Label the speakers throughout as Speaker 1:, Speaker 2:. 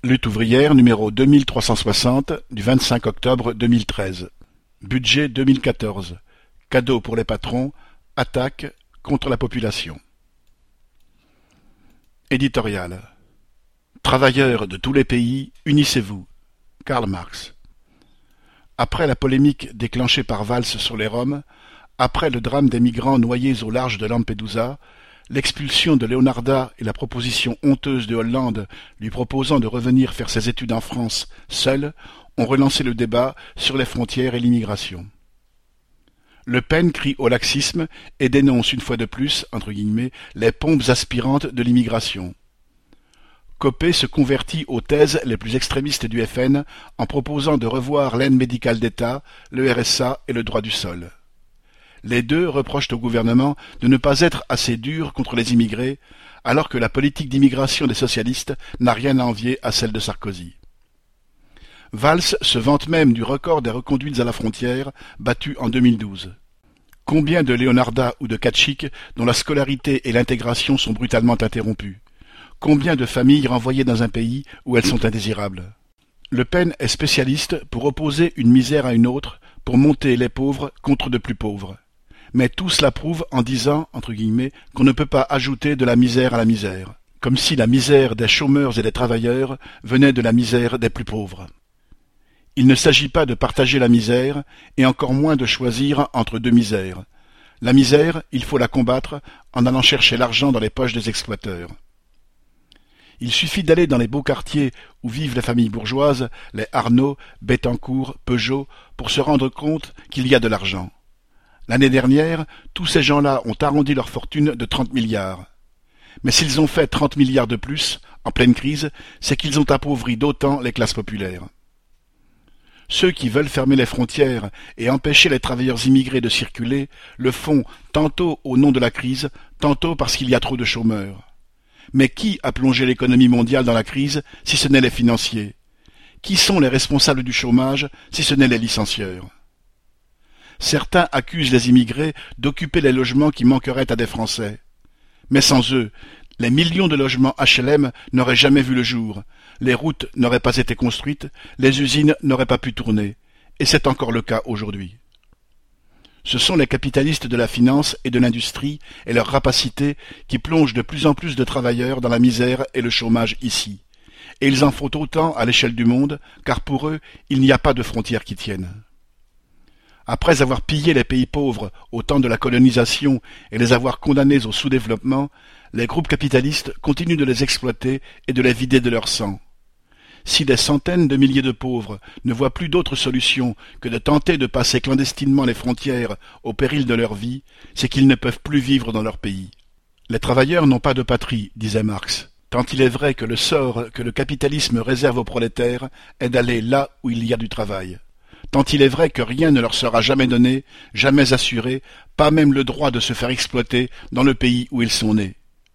Speaker 1: Lutte ouvrière numéro 2360 du 25 octobre 2013. Budget 2014. Cadeaux pour les patrons. Attaque contre la population. Éditorial. Travailleurs de tous les pays, unissez-vous. Karl Marx. Après la polémique déclenchée par Valls sur les Roms, après le drame des migrants noyés au large de Lampedusa, l'expulsion de Leonarda et la proposition honteuse de Hollande lui proposant de revenir faire ses études en France seul ont relancé le débat sur les frontières et l'immigration. Le Pen crie au laxisme et dénonce une fois de plus, entre guillemets, les pompes aspirantes de l'immigration. Copé se convertit aux thèses les plus extrémistes du FN en proposant de revoir l'aide médicale d'État, le RSA et le droit du sol. Les deux reprochent au gouvernement de ne pas être assez dur contre les immigrés, alors que la politique d'immigration des socialistes n'a rien à envier à celle de Sarkozy. Valls se vante même du record des reconduites à la frontière, battu en 2012. Combien de Leonarda ou de Kachik dont la scolarité et l'intégration sont brutalement interrompues? Combien de familles renvoyées dans un pays où elles sont indésirables? Le Pen est spécialiste pour opposer une misère à une autre, pour monter les pauvres contre de plus pauvres. Mais tout cela prouve en disant, entre guillemets, qu'on ne peut pas ajouter de la misère à la misère, comme si la misère des chômeurs et des travailleurs venait de la misère des plus pauvres. Il ne s'agit pas de partager la misère, et encore moins de choisir entre deux misères. La misère, il faut la combattre en allant chercher l'argent dans les poches des exploiteurs. Il suffit d'aller dans les beaux quartiers où vivent les familles bourgeoises, les Arnaud, Bettencourt, Peugeot, pour se rendre compte qu'il y a de l'argent. L'année dernière, tous ces gens-là ont arrondi leur fortune de 30 milliards. Mais s'ils ont fait 30 milliards de plus, en pleine crise, c'est qu'ils ont appauvri d'autant les classes populaires. Ceux qui veulent fermer les frontières et empêcher les travailleurs immigrés de circuler le font tantôt au nom de la crise, tantôt parce qu'il y a trop de chômeurs. Mais qui a plongé l'économie mondiale dans la crise si ce n'est les financiers? Qui sont les responsables du chômage si ce n'est les licencieurs? Certains accusent les immigrés d'occuper les logements qui manqueraient à des Français. Mais sans eux, les millions de logements HLM n'auraient jamais vu le jour, les routes n'auraient pas été construites, les usines n'auraient pas pu tourner, et c'est encore le cas aujourd'hui. Ce sont les capitalistes de la finance et de l'industrie et leur rapacité qui plongent de plus en plus de travailleurs dans la misère et le chômage ici. Et ils en font autant à l'échelle du monde, car pour eux, il n'y a pas de frontières qui tiennent. Après avoir pillé les pays pauvres au temps de la colonisation et les avoir condamnés au sous-développement, les groupes capitalistes continuent de les exploiter et de les vider de leur sang. Si des centaines de milliers de pauvres ne voient plus d'autre solution que de tenter de passer clandestinement les frontières au péril de leur vie, c'est qu'ils ne peuvent plus vivre dans leur pays. Les travailleurs n'ont pas de patrie, disait Marx, tant il est vrai que le sort que le capitalisme réserve aux prolétaires est d'aller là où il y a du travail. Tant il est vrai que rien ne leur sera jamais donné, jamais assuré, pas même le droit de se faire exploiter dans le pays où ils sont nés.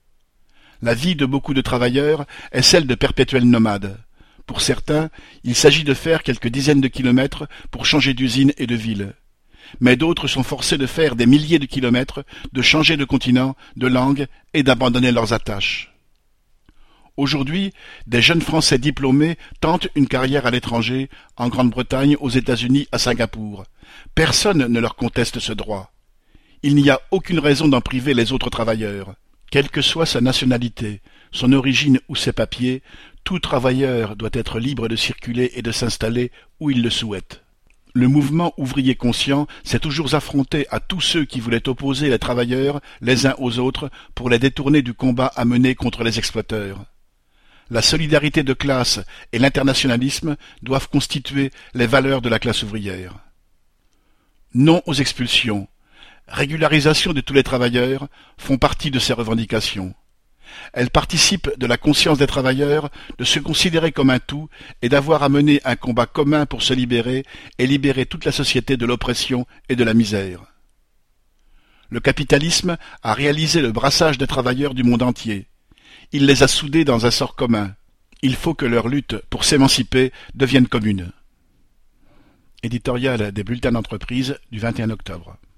Speaker 1: La vie de beaucoup de travailleurs est celle de perpétuels nomades. Pour certains, il s'agit de faire quelques dizaines de kilomètres pour changer d'usine et de ville. Mais d'autres sont forcés de faire des milliers de kilomètres, de changer de continent, de langue et d'abandonner leurs attaches. Aujourd'hui, des jeunes Français diplômés tentent une carrière à l'étranger, en Grande-Bretagne, aux États-Unis, à Singapour. Personne ne leur conteste ce droit. Il n'y a aucune raison d'en priver les autres travailleurs. Quelle que soit sa nationalité, son origine ou ses papiers, tout travailleur doit être libre de circuler et de s'installer où il le souhaite. Le mouvement ouvrier conscient s'est toujours affronté à tous ceux qui voulaient opposer les travailleurs les uns aux autres pour les détourner du combat à mener contre les exploiteurs. La solidarité de classe et l'internationalisme doivent constituer les valeurs de la classe ouvrière. Non aux expulsions. Régularisation de tous les travailleurs font partie de ces revendications. Elles participent de la conscience des travailleurs de se considérer comme un tout et d'avoir à mener un combat commun pour se libérer et libérer toute la société de l'oppression et de la misère. Le capitalisme a réalisé le brassage des travailleurs du monde entier. Il les a soudés dans un sort commun. Il faut que leur lutte pour s'émanciper devienne commune. Éditorial des bulletins d'entreprise du 21 octobre.